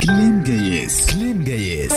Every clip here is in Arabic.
كلام جيس كلام جيس.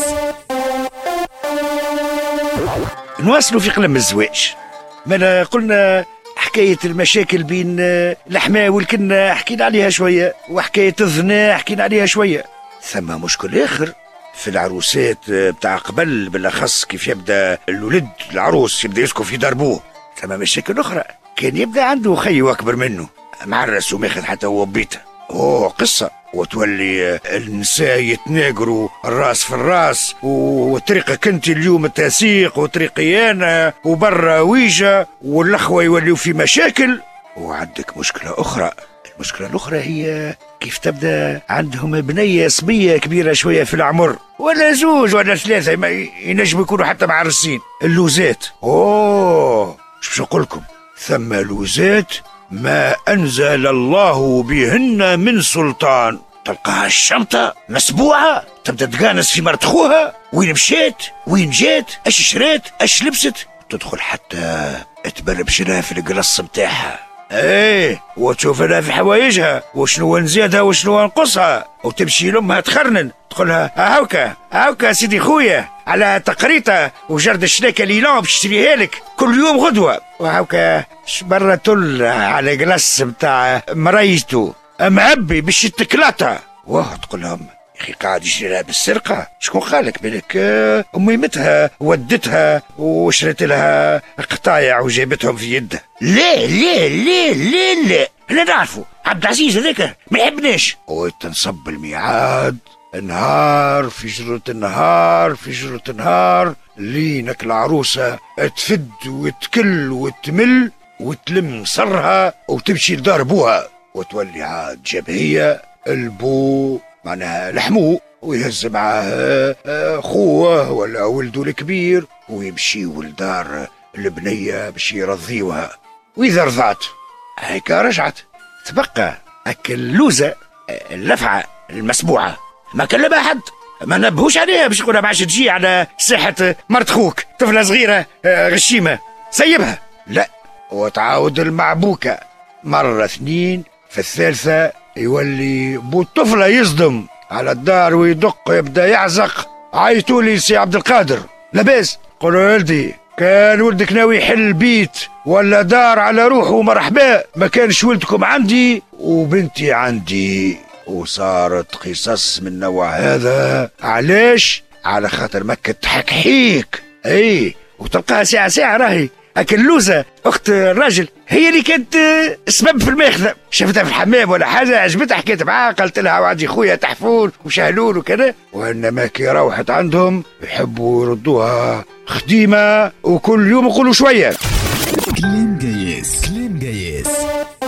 نواصلوا في قلم الزواج. ما قلنا حكاية المشاكل بين الحماة والكنة حكينا عليها شوية، وحكاية الظنا حكينا عليها شوية. ثم مشكل آخر في العروسات بتاع قبل، بالأخص كيف يبدأ الولد العروس يبدأ يسكن في دربوه. ثم مشاكل أخرى، كان يبدأ عنده خي أكبر منه معرس وماخذ حتى هو بيته، قصة. وتولي النساء يتناقروا الراس في الراس، وطريقك انت اليوم التسيق وطريقي انا وبرا ويجا، والاخوة يوليوا في مشاكل. وعندك مشكلة اخرى، المشكلة الاخرى هي كيف تبدا عندهم بنية صبية كبيرة شوية في العمر، ولا زوج ولا ثلاثة، ما ينجموا يكونوا حتى معرسين. اللوزات باش نقول لكم، ثم لوزات ما أنزل الله بهن من سلطان. تلقاها الشنطة مسبوعة، تبدأ تقانس في مرت خوها، وين مشيت وين جيت، اش شريت اش لبست، تدخل حتى تبربش لها في القلص متاعها، وتشوف لها في حوايجها وشنو نزيدها وشنو نقصها، وتمشي لامها تخرنن تقولها هاوكا سيدي خويا على تقريطة وجرد الشناكة ليلان باش تشتريها لك كل يوم غدوة، وهاوكا برا تل على قلص متاع مرايته معبي باش يتكلاطها. تقول لهم يا اخي قاعد يشري لها بالسرقة، شكون قالك؟ بالك اميمتها ودتها وشريت لها قطايع وجابتهم في يدها. لا انا نعرفه عبد العزيز هذاك ما يحبناش. وتنصب الميعاد، النهار في جرة النهار لينك العروسة تفد وتكل وتمل وتلم صرها وتمشي لدار بوها، وتولي عاد جبهية البو معناها لحمو، ويهز معاه خوه ولا ولده الكبير، ويمشيوا لدار البنية باش يرضيوها. وإذا رضعت هيكا رجعت، تبقى هكا اللوزة اللفعة المسبوعة، ما كلمها حد، ما نبهوش عليها باش يقولها معاش تجي على ساحة مرت خوك طفلة صغيرة غشيمة، سيبها. لا، وتعاود المعبوكة مرة اثنين، في الثالثة يولي بو الطفلة يصدم على الدار ويدق يبدأ يعزق. عيطولي سي عبد القادر لاباس؟ قولوا ولدي كان ولدك ناوي يحل بيت ولا دار على روحه مرحبا، ما كانش ولدكم عندي وبنتي عندي. وصارت قصص من نوع هذا. علاش؟ على خاطر مكة تحكحيك، وتلقاها ساعة راهي هاك اللوزة اخت الراجل هي اللي كانت السبب في الماخذة، شفتها في الحمام ولا حاجة عجبتها، حكيت معاها قالت لها وعندي خويا تحفون وشهلول وكذا، وانما كي روحت عندهم يحبوا يردوها خديمة وكل يوم يقولوا شوية. كلام جيس كلام جيس.